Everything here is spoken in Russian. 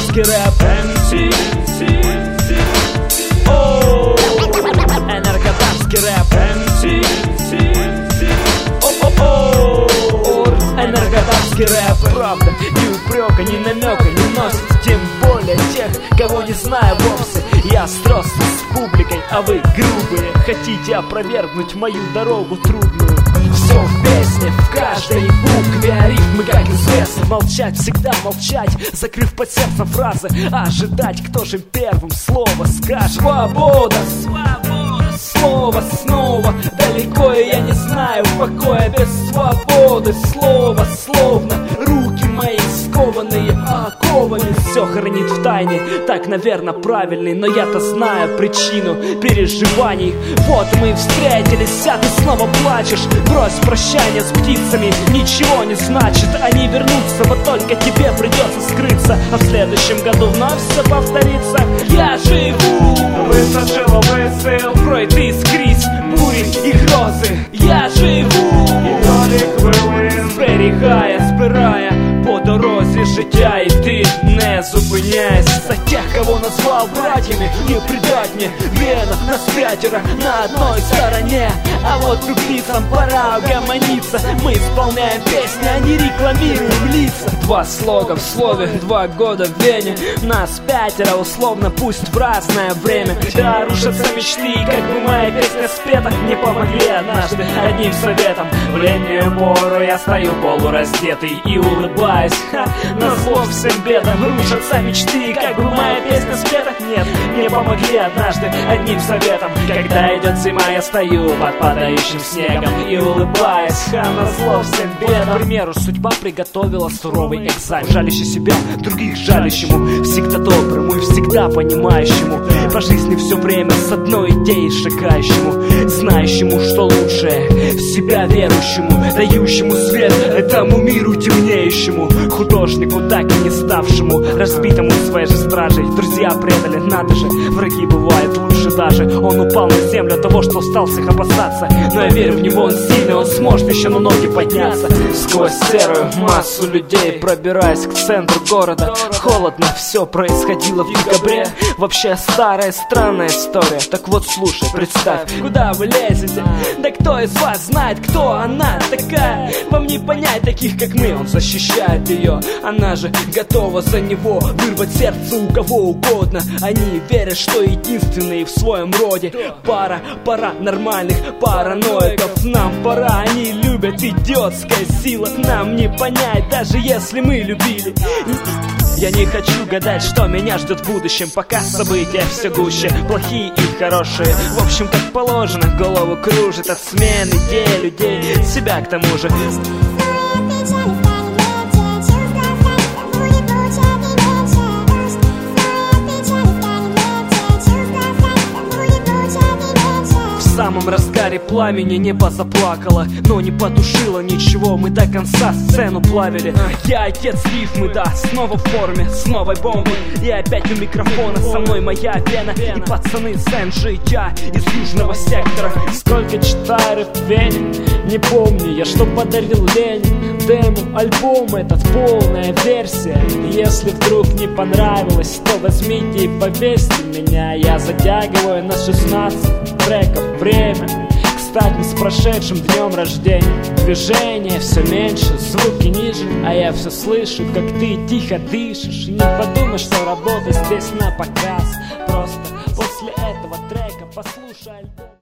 энергодатский рэп. Энергодатский рэп. Энергодатский рэп. Правда, ни упрека, ни намека не носит, тем более тех, кого не знаю вовсе. Я сросся с публикой, а вы грубые, хотите опровергнуть мою дорогу трудную. Все в песне, в каждой букве, а рифмы, как известно. Молчать, всегда молчать, закрыв под сердцем фразы. Ожидать, кто же первым слово скажет. Свобода, свобода, слово снова. Далеко и я не знаю покоя без свободы. Слово словно руки мои скованные оковами. Все хранит в тайне, так, наверное, правильный. Но я-то знаю причину переживаний. Вот мы встретились, а ты снова плачешь. Брось прощание с птицами, ничего не значит. Они вернутся, вот только тебе придется скрыться. А в следующем году вновь все повторится. Я живу, высушила мысль, Фройд искрись, бури и грозы. Я живу, зберігає, збирає по дорозі життя. І ти не зупиняйся. За тех, кого назвал братьями, не предать мне. Вена, нас пятеро на одной стороне. А вот тупицам пора угомониться. Мы исполняем песни, а не рекламируем лица. Два слога в слове, 2 года в Вене. Нас пятеро, условно, пусть в разное время. Да, рушатся мечты, как бы моя песня спета. Мне помогли однажды одним советом. В летнюю пору я стою полураздетый и улыбаюсь. На зло всем бедам рушатся мечты, как бы моя песня спета. Нет, мне помогли однажды одним советом. Когда идет зима, я стою под падающим снегом и улыбаюсь. На зло всем бедам. К примеру, судьба приготовила суровый экзамен. Жалящий себя, других жалящему. Всегда доброму и всегда понимающему. По жизни все время с одной идеей шагающему. Знающему, что лучшее, в себя верующему, дающему свет этому миру темнеющему. Художнику, так и не ставшему, разбитому своей же стражей. Друзья предали, надо же, враги бывают лучше даже. Он упал на землю от того, что устал всех опасаться. Но я верю в него, он сильный, он сможет еще на ноги подняться. Сквозь серую массу людей, пробираясь к центру города. Холодно, все происходило в декабре. Вообще старая странная история. Так вот слушай, представь, куда вы лезете? Да кто из вас знает, кто она такая? Вам не понять таких, как мы. Он защищает ее, она же готова за него вырвать сердце у кого угодно. Они верят, что единственные в своем роде. Пара нормальных параноиков. Нам пора, они любят, идиотская сила. Нам не понять, даже если мы любили. Я не хочу гадать, что меня ждет в будущем. Пока события все гуще, плохие и хорошие. В общем, как положено, голову кружит от смены идей, людей, себя к тому же. В самом разгаре пламени небо заплакало, но не потушило ничего, мы до конца сцену плавили. Я отец рифмы, да, снова в форме, с новой бомбой. И опять у микрофона, со мной моя вена. И пацаны с НЖ, я из южного сектора. Сколько читаю рэп в Вене, не помню я, что подарил Лене. Демо, альбом этот, полная версия. Если вдруг не понравилось, то возьмите и повесьте меня. Я затягиваю на 16 треков время. Кстати, с прошедшим днем рождения. Движение все меньше, звуки ниже, а я все слышу, как ты тихо дышишь. И не подумай, что работа здесь на показ. Просто после этого трека послушай альбом.